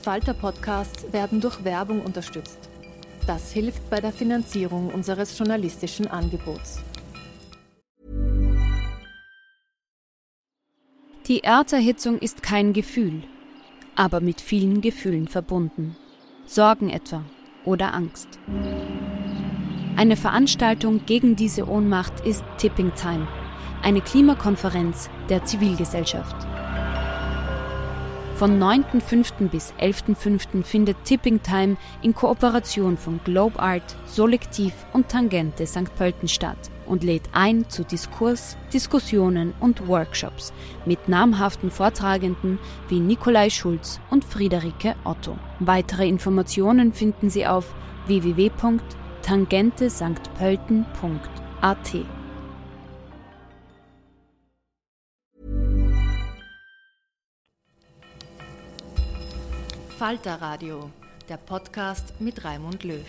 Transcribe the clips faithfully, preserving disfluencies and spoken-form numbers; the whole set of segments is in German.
Falter-Podcasts werden durch Werbung unterstützt. Das hilft bei der Finanzierung unseres journalistischen Angebots. Die Erderhitzung ist kein Gefühl, aber mit vielen Gefühlen verbunden. Sorgen etwa oder Angst. Eine Veranstaltung gegen diese Ohnmacht ist Tipping Time, eine Klimakonferenz der Zivilgesellschaft. Von neunten fünften bis elften fünften findet Tipping Time in Kooperation von Globe Art, Solektiv und Tangente Sankt Pölten statt und lädt ein zu Diskurs, Diskussionen und Workshops mit namhaften Vortragenden wie Nikolai Schulz und Friederike Otto. Weitere Informationen finden Sie auf w w w punkt tangente sankt pölten punkt a t. Falter Radio, der Podcast mit Raimund Löw.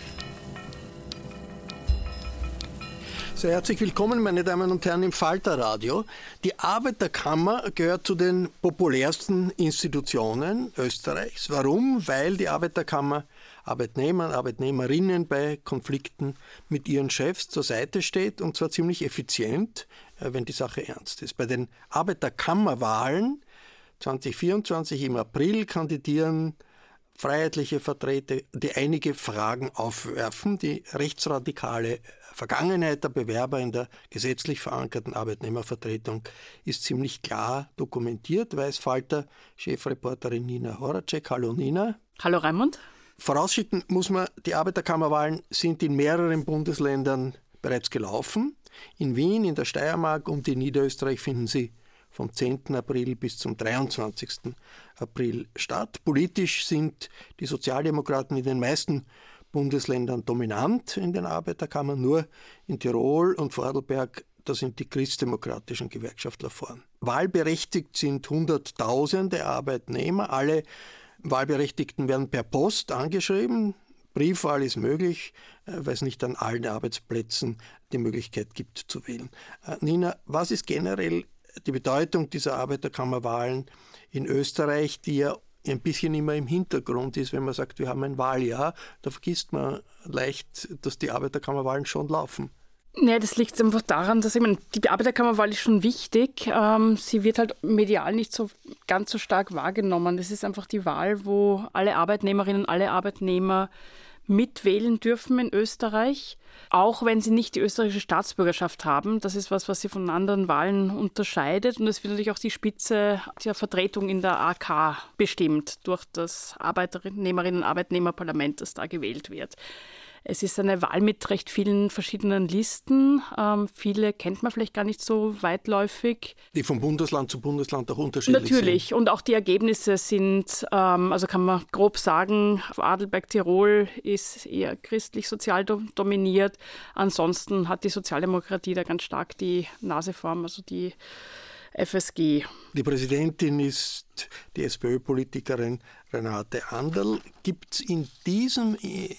Sehr herzlich willkommen, meine Damen und Herren, im Falter Radio. Die Arbeiterkammer gehört zu den populärsten Institutionen Österreichs. Warum? Weil die Arbeiterkammer Arbeitnehmern, Arbeitnehmerinnen bei Konflikten mit ihren Chefs zur Seite steht, und zwar ziemlich effizient, wenn die Sache ernst ist. Bei den Arbeiterkammerwahlen zwanzig vierundzwanzig im April kandidieren freiheitliche Vertreter, die einige Fragen aufwerfen. Die rechtsradikale Vergangenheit der Bewerber in der gesetzlich verankerten Arbeitnehmervertretung ist ziemlich klar dokumentiert, weiß Falter-Chefreporterin Nina Horacek. Hallo Nina. Hallo Raimund. Vorausschicken muss man, die Arbeiterkammerwahlen sind in mehreren Bundesländern bereits gelaufen. In Wien, in der Steiermark und in Niederösterreich finden sie vom zehnten April bis zum dreiundzwanzigsten April statt. Politisch sind die Sozialdemokraten in den meisten Bundesländern dominant in den Arbeiterkammern. Nur in Tirol und Vorarlberg, da sind die christdemokratischen Gewerkschaftler vorn. Wahlberechtigt sind Hunderttausende Arbeitnehmer. Alle Wahlberechtigten werden per Post angeschrieben. Briefwahl ist möglich, weil es nicht an allen Arbeitsplätzen die Möglichkeit gibt zu wählen. Nina, was ist generell die Bedeutung dieser Arbeiterkammerwahlen in Österreich, die ja ein bisschen immer im Hintergrund ist, wenn man sagt, wir haben ein Wahljahr, da vergisst man leicht, dass die Arbeiterkammerwahlen schon laufen. Ja, das liegt einfach daran, dass ich meine, die Arbeiterkammerwahl ist schon wichtig. Ähm, sie wird halt medial nicht so ganz so stark wahrgenommen. Das ist einfach die Wahl, wo alle Arbeitnehmerinnen, alle Arbeitnehmer mitwählen dürfen in Österreich, auch wenn sie nicht die österreichische Staatsbürgerschaft haben. Das ist was, was sie von anderen Wahlen unterscheidet. Und es wird natürlich auch die Spitze der Vertretung in der A K bestimmt durch das Arbeitnehmerinnen- und Arbeitnehmerparlament, das da gewählt wird. Es ist eine Wahl mit recht vielen verschiedenen Listen. Ähm, viele kennt man vielleicht gar nicht so weitläufig. Die von Bundesland zu Bundesland auch unterschiedlich sind. Natürlich. Und auch die Ergebnisse sind, ähm, also kann man grob sagen, Adelberg-Tirol ist eher christlich-sozial do- dominiert. Ansonsten hat die Sozialdemokratie da ganz stark die Nase vorn, also die F S G. Die Präsidentin ist die SPÖ-Politikerin Renate Anderl. Gibt es in diesem,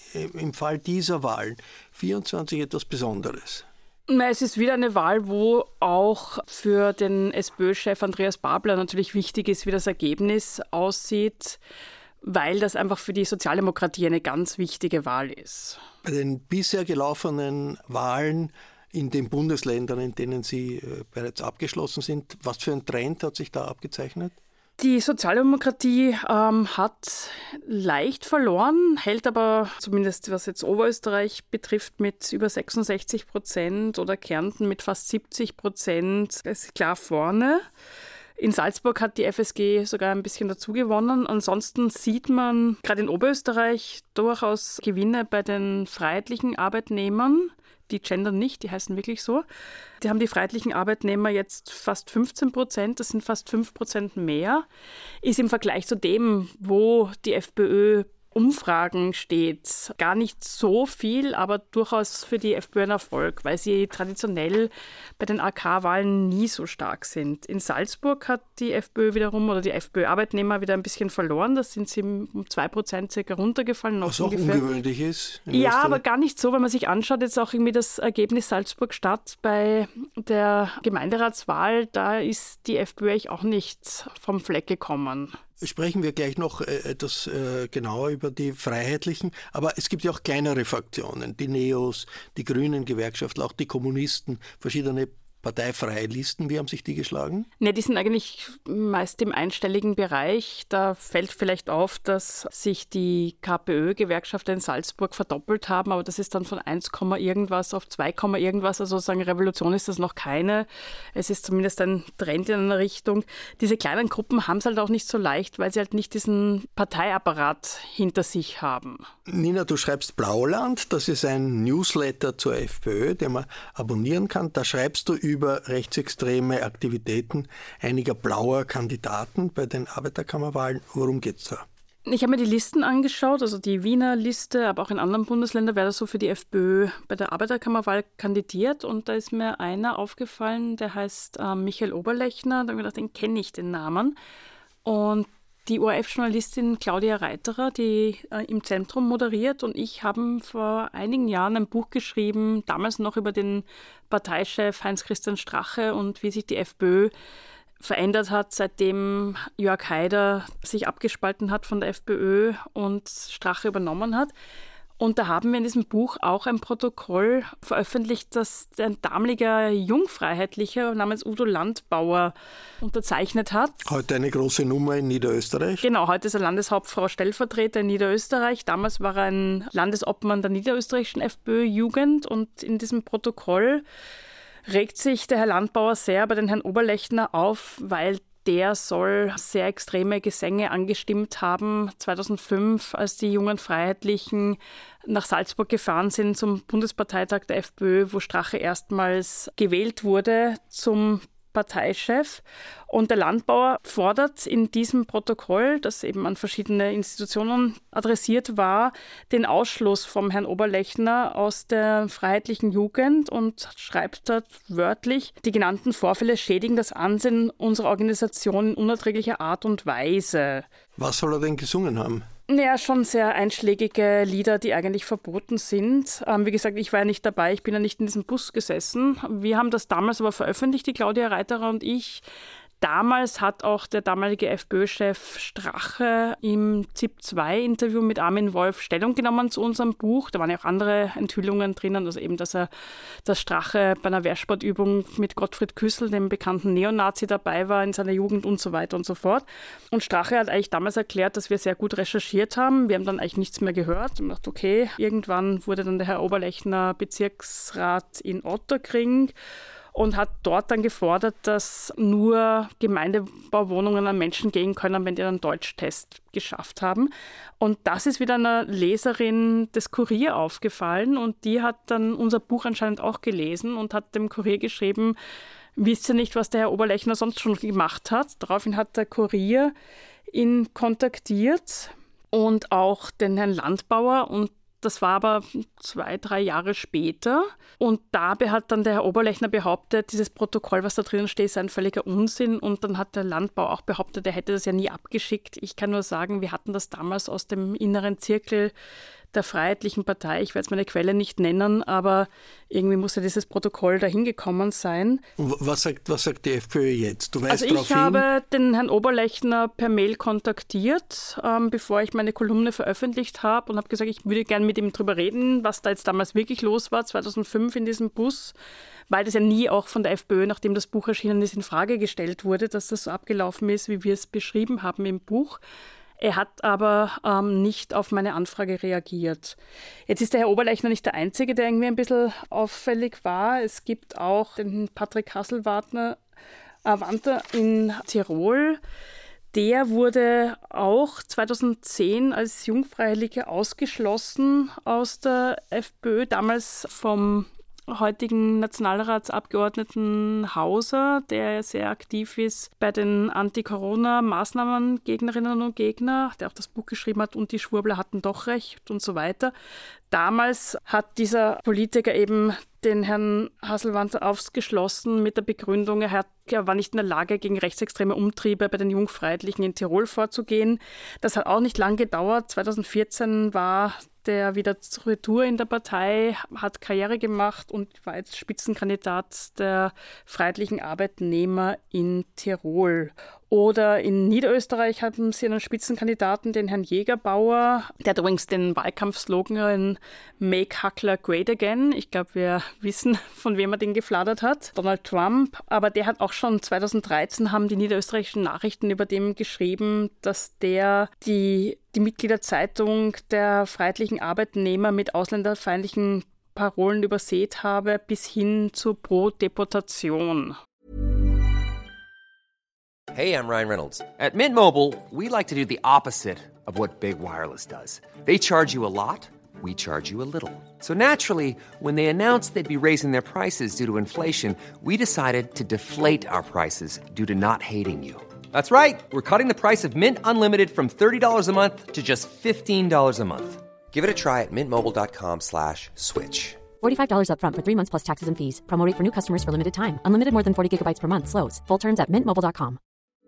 im Fall dieser Wahlen vierundzwanzig etwas Besonderes? Es ist wieder eine Wahl, wo auch für den SPÖ-Chef Andreas Babler natürlich wichtig ist, wie das Ergebnis aussieht, weil das einfach für die Sozialdemokratie eine ganz wichtige Wahl ist. Bei den bisher gelaufenen Wahlen in den Bundesländern, in denen sie äh, bereits abgeschlossen sind, was für ein Trend hat sich da abgezeichnet? Die Sozialdemokratie ähm, hat leicht verloren, hält aber zumindest was jetzt Oberösterreich betrifft mit über sechsundsechzig Prozent oder Kärnten mit fast siebzig Prozent, ist klar vorne. In Salzburg hat die F S G sogar ein bisschen dazu gewonnen. Ansonsten sieht man gerade in Oberösterreich durchaus Gewinne bei den freiheitlichen Arbeitnehmern. Die gendern nicht, die heißen wirklich so. Die haben die freiheitlichen Arbeitnehmer jetzt fast fünfzehn Prozent, das sind fast fünf Prozent mehr. Ist im Vergleich zu dem, wo die FPÖ Umfragen steht, gar nicht so viel, aber durchaus für die FPÖ ein Erfolg, weil sie traditionell bei den A K-Wahlen nie so stark sind. In Salzburg hat die FPÖ wiederum oder die FPÖ-Arbeitnehmer wieder ein bisschen verloren. Da sind sie um zwei Prozent circa runtergefallen. Was auch ungefähr ungewöhnlich ist. Ja, Österreich. Aber gar nicht so, wenn man sich anschaut, jetzt auch irgendwie das Ergebnis Salzburg-Stadt bei der Gemeinderatswahl, da ist die FPÖ eigentlich auch nicht vom Fleck gekommen. Sprechen wir gleich noch etwas genauer über die Freiheitlichen. Aber es gibt ja auch kleinere Fraktionen, die Neos, die Grünen Gewerkschaftler, auch die Kommunisten, verschiedene parteifreie Listen. Wie haben sich die geschlagen? Ne, die sind eigentlich meist im einstelligen Bereich. Da fällt vielleicht auf, dass sich die KPÖ-Gewerkschafter in Salzburg verdoppelt haben, aber das ist dann von eins, irgendwas auf zwei, irgendwas. Also sozusagen Revolution ist das noch keine. Es ist zumindest ein Trend in einer Richtung. Diese kleinen Gruppen haben es halt auch nicht so leicht, weil sie halt nicht diesen Parteiapparat hinter sich haben. Nina, du schreibst Blauland. Das ist ein Newsletter zur FPÖ, den man abonnieren kann. Da schreibst du über über rechtsextreme Aktivitäten einiger blauer Kandidaten bei den Arbeiterkammerwahlen. Worum geht es da? Ich habe mir die Listen angeschaut, also die Wiener Liste, aber auch in anderen Bundesländern, wer da so für die FPÖ bei der Arbeiterkammerwahl kandidiert. Und da ist mir einer aufgefallen, der heißt äh, Michael Oberlechner. Da habe ich gedacht, den kenne ich, den Namen. Und die O R F-Journalistin Claudia Reiterer, die äh, im Zentrum moderiert, und ich haben vor einigen Jahren ein Buch geschrieben, damals noch über den Parteichef Heinz-Christian Strache und wie sich die FPÖ verändert hat, seitdem Jörg Haider sich abgespalten hat von der FPÖ und Strache übernommen hat. Und da haben wir in diesem Buch auch ein Protokoll veröffentlicht, das ein damaliger Jungfreiheitlicher namens Udo Landbauer unterzeichnet hat. Heute eine große Nummer in Niederösterreich. Genau, heute ist er Landeshauptfrau Stellvertreter in Niederösterreich. Damals war er ein Landesobmann der niederösterreichischen FPÖ-Jugend. Und in diesem Protokoll regt sich der Herr Landbauer sehr bei den Herrn Oberlechner auf, weil der soll sehr extreme Gesänge angestimmt haben. zweitausendfünf, als die jungen Freiheitlichen nach Salzburg gefahren sind zum Bundesparteitag der FPÖ, wo Strache erstmals gewählt wurde zum Parteichef. Und der Landbauer fordert in diesem Protokoll, das eben an verschiedene Institutionen adressiert war, den Ausschluss vom Herrn Oberlechner aus der freiheitlichen Jugend und schreibt dort wörtlich, die genannten Vorfälle schädigen das Ansehen unserer Organisation in unerträglicher Art und Weise. Was soll er denn gesungen haben? Ja, schon sehr einschlägige Lieder, die eigentlich verboten sind. Ähm, wie gesagt, ich war ja nicht dabei, ich bin ja nicht in diesem Bus gesessen. Wir haben das damals aber veröffentlicht, die Claudia Reiterer und ich. Damals hat auch der damalige FPÖ-Chef Strache im ZIP zwei Interview mit Armin Wolf Stellung genommen zu unserem Buch. Da waren ja auch andere Enthüllungen drinnen, also eben, dass er, dass Strache bei einer Wehrsportübung mit Gottfried Küssel, dem bekannten Neonazi, dabei war in seiner Jugend und so weiter und so fort. Und Strache hat eigentlich damals erklärt, dass wir sehr gut recherchiert haben. Wir haben dann eigentlich nichts mehr gehört und gedacht, okay, irgendwann wurde dann der Herr Oberlechner Bezirksrat in Otterkring und hat dort dann gefordert, dass nur Gemeindebauwohnungen an Menschen gehen können, wenn die einen Deutschtest geschafft haben. Und das ist wieder einer Leserin des Kurier aufgefallen und die hat dann unser Buch anscheinend auch gelesen und hat dem Kurier geschrieben, wisst ihr nicht, was der Herr Oberlechner sonst schon gemacht hat? Daraufhin hat der Kurier ihn kontaktiert und auch den Herrn Landbauer, und das war aber zwei, drei Jahre später. Und dabei hat dann der Herr Oberlechner behauptet, dieses Protokoll, was da drinnen steht, sei ein völliger Unsinn. Und dann hat der Landbau auch behauptet, er hätte das ja nie abgeschickt. Ich kann nur sagen, wir hatten das damals aus dem inneren Zirkel der Freiheitlichen Partei. Ich werde jetzt meine Quelle nicht nennen, aber irgendwie muss ja dieses Protokoll dahin gekommen sein. Und was sagt, was sagt die FPÖ jetzt? Du weißt also ich hin? habe den Herrn Oberlechner per Mail kontaktiert, ähm, bevor ich meine Kolumne veröffentlicht habe und habe gesagt, ich würde gerne mit ihm drüber reden, was da jetzt damals wirklich los war, zweitausendfünf in diesem Bus, weil das ja nie auch von der FPÖ, nachdem das Buch erschienen ist, in Frage gestellt wurde, dass das so abgelaufen ist, wie wir es beschrieben haben im Buch. Er hat aber ähm, nicht auf meine Anfrage reagiert. Jetzt ist der Herr Oberlechner nicht der Einzige, der irgendwie ein bisschen auffällig war. Es gibt auch den Patrick Hasselwartner äh, Wanter in Tirol. Der wurde auch zweitausendzehn als Jungfreiheitlicher ausgeschlossen aus der FPÖ, damals vom heutigen Nationalratsabgeordneten Hauser, der sehr aktiv ist bei den Anti-Corona-Maßnahmen-Gegnerinnen und Gegner, der auch das Buch geschrieben hat, und die Schwurbler hatten doch recht und so weiter. Damals hat dieser Politiker eben den Herrn Hasselwanter ausgeschlossen mit der Begründung, er, hat, er war nicht in der Lage, gegen rechtsextreme Umtriebe bei den Jungfreiheitlichen in Tirol vorzugehen. Das hat auch nicht lang gedauert. zweitausendvierzehn war der wieder zur Retour in der Partei, hat Karriere gemacht und war jetzt Spitzenkandidat der Freiheitlichen Arbeitnehmer in Tirol. Oder in Niederösterreich haben sie einen Spitzenkandidaten, den Herrn Jägerbauer. Der hat übrigens den Wahlkampfslogan Make Hackler Great Again. Ich glaube, wir wissen, von wem er den gefladert hat. Donald Trump. Aber der hat auch schon zweitausenddreizehn haben die niederösterreichischen Nachrichten über dem geschrieben, dass der die, die Mitgliederzeitung der Freiheitlichen Arbeitnehmer mit ausländerfeindlichen Parolen übersät habe, bis hin zur Pro-Deportation. Hey, I'm Ryan Reynolds. At Mint Mobile, we like to do the opposite of what Big Wireless does. They charge you a lot, we charge you a little. So naturally, when they announced they'd be raising their prices due to inflation, we decided to deflate our prices due to not hating you. That's right. We're cutting the price of Mint Unlimited from thirty dollars a month to just fifteen dollars a month. Give it a try at mintmobile.com slash switch. forty-five dollars up front for three months plus taxes and fees. Promo rate for new customers for limited time. Unlimited more than forty gigabytes per month. Slows full terms at mint mobile dot com.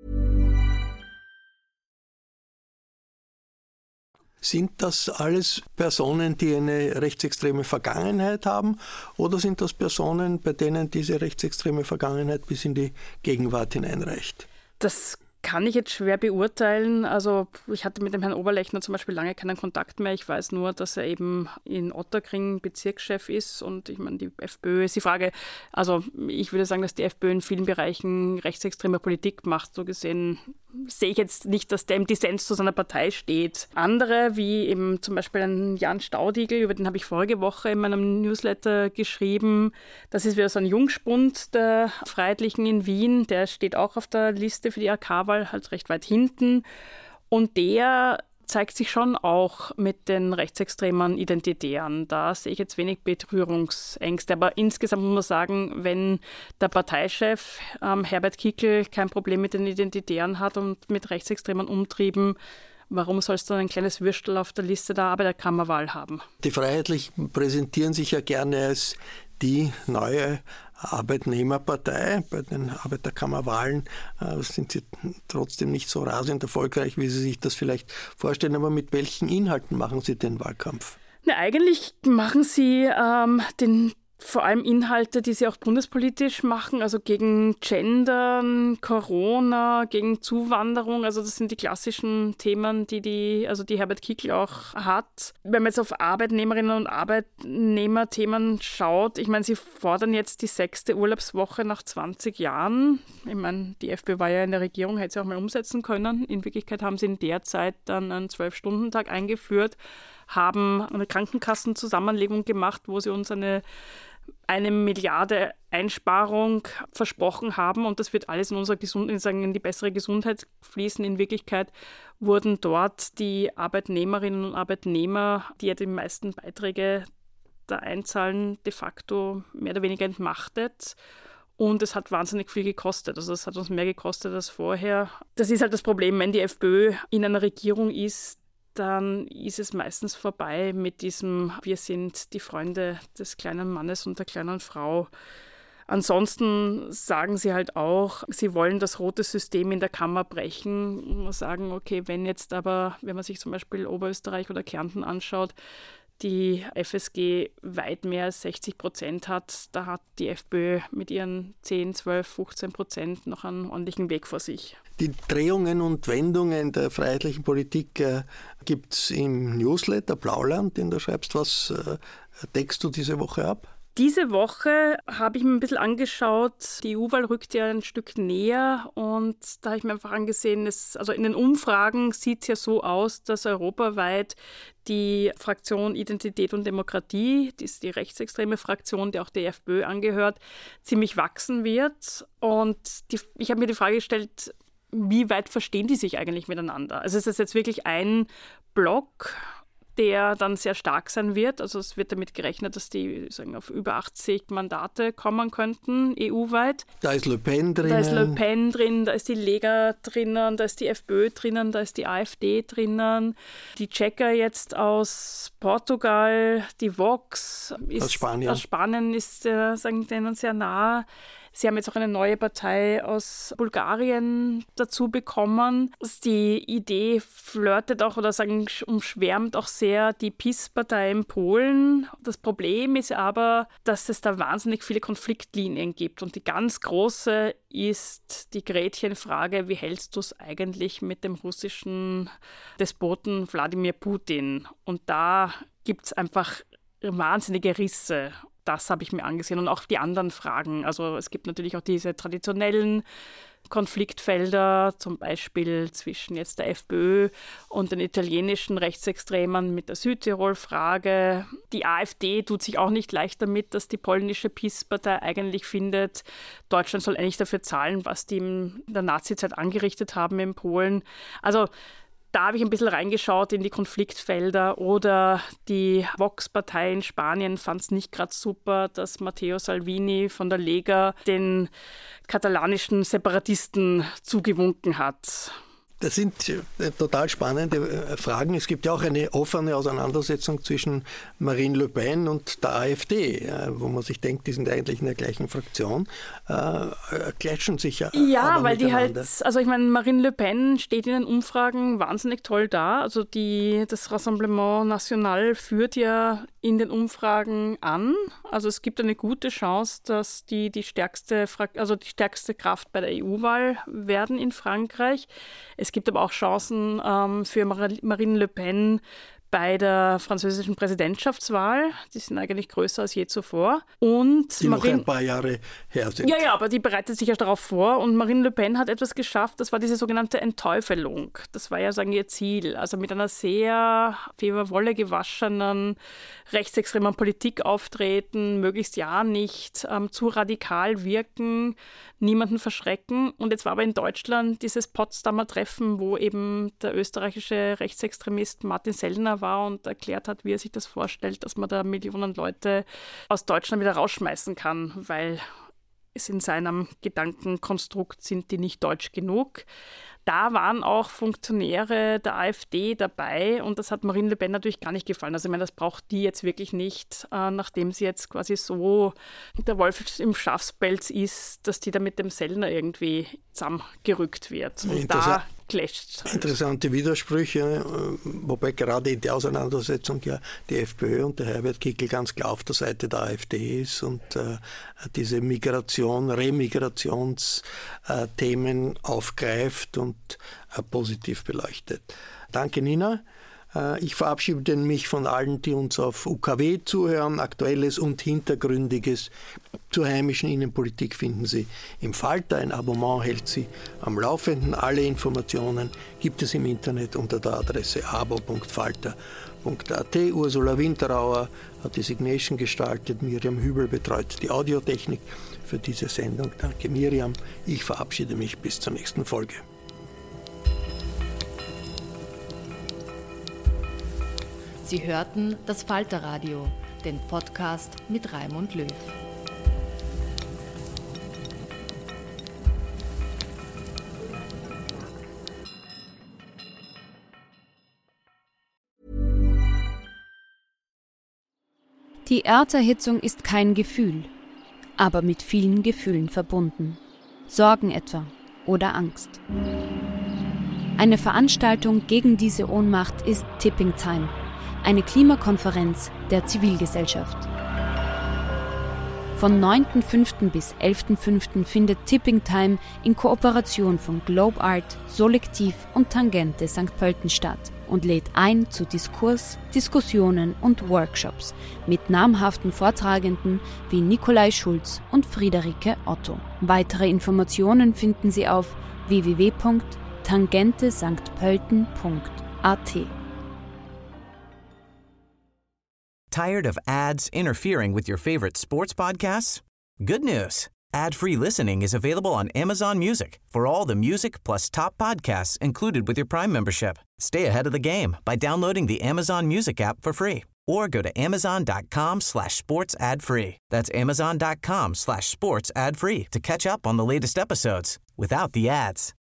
Sind das alles Personen, die eine rechtsextreme Vergangenheit haben, oder sind das Personen, bei denen diese rechtsextreme Vergangenheit bis in die Gegenwart hineinreicht? Das kann ich jetzt schwer beurteilen. Also ich hatte mit dem Herrn Oberlechner zum Beispiel lange keinen Kontakt mehr. Ich weiß nur, dass er eben in Otterkring Bezirkschef ist. Und ich meine, die FPÖ ist die Frage, also ich würde sagen, dass die FPÖ in vielen Bereichen rechtsextreme Politik macht. So gesehen sehe ich jetzt nicht, dass der im Dissens zu seiner Partei steht. Andere, wie eben zum Beispiel ein Jan Staudigl, über den habe ich vorige Woche in meinem Newsletter geschrieben. Das ist wieder so ein Jungspund der Freiheitlichen in Wien. Der steht auch auf der Liste für die A K-Wahl, halt recht weit hinten. Und der zeigt sich schon auch mit den rechtsextremen Identitären. Da sehe ich jetzt wenig Berührungsängste. Aber insgesamt muss man sagen, wenn der Parteichef ähm, Herbert Kickl kein Problem mit den Identitären hat und mit rechtsextremen Umtrieben, warum soll es dann ein kleines Würstel auf der Liste der Arbeiterkammerwahl haben? Die Freiheitlichen präsentieren sich ja gerne als die neue Arbeitnehmerpartei. Bei den Arbeiterkammerwahlen äh, sind sie trotzdem nicht so rasend erfolgreich, wie Sie sich das vielleicht vorstellen. Aber mit welchen Inhalten machen Sie den Wahlkampf? Na, eigentlich machen sie ähm, den vor allem Inhalte, die sie auch bundespolitisch machen, also gegen Gendern, Corona, gegen Zuwanderung. Also das sind die klassischen Themen, die, die, also die Herbert Kickl auch hat. Wenn man jetzt auf Arbeitnehmerinnen und Arbeitnehmerthemen schaut, ich meine, sie fordern jetzt die sechste Urlaubswoche nach zwanzig Jahren. Ich meine, die FPÖ war ja in der Regierung, hätte sie auch mal umsetzen können. In Wirklichkeit haben sie in der Zeit dann einen zwölf-Stunden-Tag eingeführt, haben eine Krankenkassenzusammenlegung gemacht, wo sie uns eine eine Milliarde Einsparung versprochen haben, und das wird alles in unsere Gesundheit, in die bessere Gesundheit fließen. In Wirklichkeit wurden dort die Arbeitnehmerinnen und Arbeitnehmer, die ja die meisten Beiträge da einzahlen, de facto mehr oder weniger entmachtet. Und es hat wahnsinnig viel gekostet. Also es hat uns mehr gekostet als vorher. Das ist halt das Problem, wenn die FPÖ in einer Regierung ist, dann ist es meistens vorbei mit diesem wir sind die Freunde des kleinen Mannes und der kleinen Frau. Ansonsten sagen sie halt auch, sie wollen das rote System in der Kammer brechen und sagen, okay, wenn jetzt aber, wenn man sich zum Beispiel Oberösterreich oder Kärnten anschaut, die F S G weit mehr als sechzig Prozent hat, da hat die FPÖ mit ihren zehn, zwölf, fünfzehn Prozent noch einen ordentlichen Weg vor sich. Die Drehungen und Wendungen der freiheitlichen Politik äh, gibt es im Newsletter Blauland, den du schreibst. Was äh, deckst du diese Woche ab? Diese Woche habe ich mir ein bisschen angeschaut, die E U-Wahl rückt ja ein Stück näher, und da habe ich mir einfach angesehen, dass, also in den Umfragen sieht es ja so aus, dass europaweit die Fraktion Identität und Demokratie, die ist die rechtsextreme Fraktion, die auch der FPÖ angehört, ziemlich wachsen wird. Und die, ich habe mir die Frage gestellt, wie weit verstehen die sich eigentlich miteinander? Also ist das jetzt wirklich ein Block, der dann sehr stark sein wird? Also es wird damit gerechnet, dass die sagen, auf über achtzig Mandate kommen könnten, E U-weit. Da ist Le Pen drin. Da ist Le Pen drin, da ist die Lega drinnen, da ist die FPÖ drinnen, da ist die AfD drinnen. Die Checker jetzt aus Portugal, die Vox ist, aus Spanien, aus Spanien ist äh, sagen denen sehr nah. Sie haben jetzt auch eine neue Partei aus Bulgarien dazu bekommen. Die Idee flirtet auch oder sagen, umschwärmt auch sehr die PiS-Partei in Polen. Das Problem ist aber, dass es da wahnsinnig viele Konfliktlinien gibt. Und die ganz große ist die Gretchenfrage, wie hältst du es eigentlich mit dem russischen Despoten Wladimir Putin? Und da gibt es einfach wahnsinnige Risse. Das habe ich mir angesehen und auch die anderen Fragen. Also es gibt natürlich auch diese traditionellen Konfliktfelder, zum Beispiel zwischen jetzt der FPÖ und den italienischen Rechtsextremen mit der Südtirol-Frage. Die AfD tut sich auch nicht leicht damit, dass die polnische PiS-Partei eigentlich findet, Deutschland soll eigentlich dafür zahlen, was die in der Nazizeit angerichtet haben in Polen. Also da habe ich ein bisschen reingeschaut in die Konfliktfelder. Oder die Vox-Partei in Spanien fand es nicht gerade super, dass Matteo Salvini von der Lega den katalanischen Separatisten zugewunken hat. Das sind total spannende Fragen. Es gibt ja auch eine offene Auseinandersetzung zwischen Marine Le Pen und der AfD, wo man sich denkt, die sind eigentlich in der gleichen Fraktion, äh, klatschen sich ja. Ja, weil die halt, also ich meine, Marine Le Pen steht in den Umfragen wahnsinnig toll da. Also die, das Rassemblement National führt ja in den Umfragen an. Also es gibt eine gute Chance, dass die die stärkste, also die stärkste Kraft bei der E U-Wahl werden in Frankreich. Es gibt aber auch Chancen ähm, für Marine Le Pen bei der französischen Präsidentschaftswahl. Die sind eigentlich größer als je zuvor. Und die Marine, noch ein paar Jahre her sind. Ja, ja, aber die bereitet sich ja darauf vor. Und Marine Le Pen hat etwas geschafft, das war diese sogenannte Entteufelung. Das war ja, sagen ihr Ziel. Also mit einer sehr Fieberwolle gewaschenen, rechtsextremen Politik auftreten, möglichst ja nicht ähm, zu radikal wirken, niemanden verschrecken. Und jetzt war aber in Deutschland dieses Potsdamer Treffen, wo eben der österreichische Rechtsextremist Martin Sellner war und erklärt hat, wie er sich das vorstellt, dass man da Millionen Leute aus Deutschland wieder rausschmeißen kann, weil es in seinem Gedankenkonstrukt sind die nicht deutsch genug. Da waren auch Funktionäre der AfD dabei und das hat Marine Le Pen natürlich gar nicht gefallen. Also ich meine, das braucht die jetzt wirklich nicht, äh, nachdem sie jetzt quasi so der Wolf im Schafspelz ist, dass die da mit dem Sellner irgendwie zusammengerückt wird. Und da clasht halt. Interessante Widersprüche, wobei gerade in der Auseinandersetzung ja die FPÖ und der Herbert Kickl ganz klar auf der Seite der AfD ist und äh, diese Migration, Remigrationsthemen äh, aufgreift und äh, positiv beleuchtet. Danke, Nina. Ich verabschiede mich von allen, die uns auf U K W zuhören. Aktuelles und Hintergründiges zur heimischen Innenpolitik finden Sie im Falter. Ein Abonnement hält Sie am Laufenden. Alle Informationen gibt es im Internet unter der Adresse abo punkt falter punkt a t. Ursula Winterauer hat die Signation gestaltet. Miriam Hübel betreut die Audiotechnik für diese Sendung. Danke, Miriam. Ich verabschiede mich bis zur nächsten Folge. Sie hörten das Falterradio, den Podcast mit Raimund Löw. Die Erderhitzung ist kein Gefühl, aber mit vielen Gefühlen verbunden. Sorgen etwa oder Angst. Eine Veranstaltung gegen diese Ohnmacht ist Tipping Time, eine Klimakonferenz der Zivilgesellschaft. Von neunten fünften bis elften fünften findet Tipping Time in Kooperation von Globe Art, Solektiv und Tangente Sankt Pölten statt und lädt ein zu Diskurs, Diskussionen und Workshops mit namhaften Vortragenden wie Nikolai Schulz und Friederike Otto. Weitere Informationen finden Sie auf w w w punkt tangente sankt pölten punkt a t. Tired of ads interfering with your favorite sports podcasts? Good news. Ad-free listening is available on Amazon Music for all the music plus top podcasts included with your Prime membership. Stay ahead of the game by downloading the Amazon Music app for free or go to amazon.com slash sports ad free. That's amazon.com slash sports ad free to catch up on the latest episodes without the ads.